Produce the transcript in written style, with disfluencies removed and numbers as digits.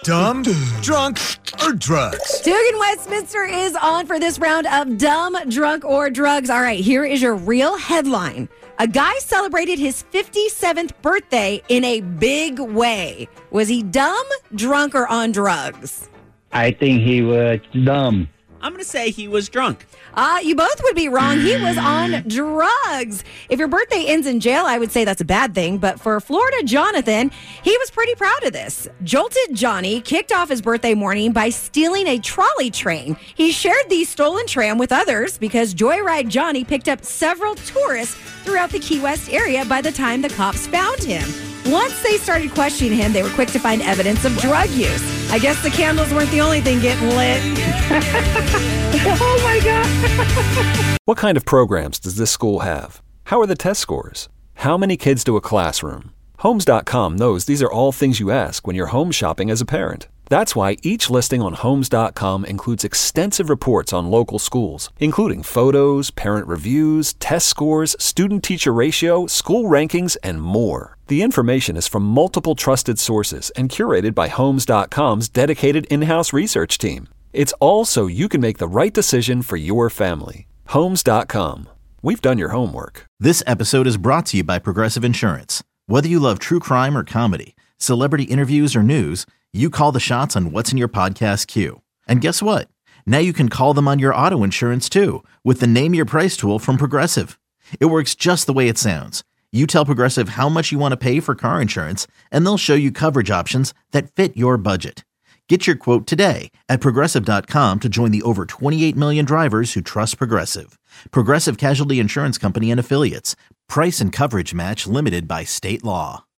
Dumb, drunk, or drugs? Dugan Westminster is on for this round of Dumb, Drunk, or Drugs. All right, here is your real headline. A guy celebrated his 57th birthday in a big way. Was he dumb, drunk, or on drugs? I think he was dumb. I'm going to say he was drunk. You both would be wrong. He was on drugs. If your birthday ends in jail, I would say that's a bad thing. But for Florida Jonathan, he was pretty proud of this. Jolted Johnny kicked off his birthday morning by stealing a trolley train. He shared the stolen tram with others because Joyride Johnny picked up several tourists throughout the Key West area by the time the cops found him. Once they started questioning him, they were quick to find evidence of drug use. I guess the candles weren't the only thing getting lit. Oh, my God. What kind of programs does this school have? How are the test scores? How many kids do a classroom? Homes.com knows these are all things you ask when you're home shopping as a parent. That's why each listing on Homes.com includes extensive reports on local schools, including photos, parent reviews, test scores, student-teacher ratio, school rankings, and more. The information is from multiple trusted sources and curated by Homes.com's dedicated in-house research team. It's all so you can make the right decision for your family. Homes.com. We've done your homework. This episode is brought to you by Progressive Insurance. Whether you love true crime or comedy, celebrity interviews or news, you call the shots on what's in your podcast queue. And guess what? Now you can call them on your auto insurance too with the Name Your Price tool from Progressive. It works just the way it sounds. You tell Progressive how much you want to pay for car insurance, and they'll show you coverage options that fit your budget. Get your quote today at Progressive.com to join the over 28 million drivers who trust Progressive. Progressive Casualty Insurance Company and Affiliates. Price and coverage match limited by state law.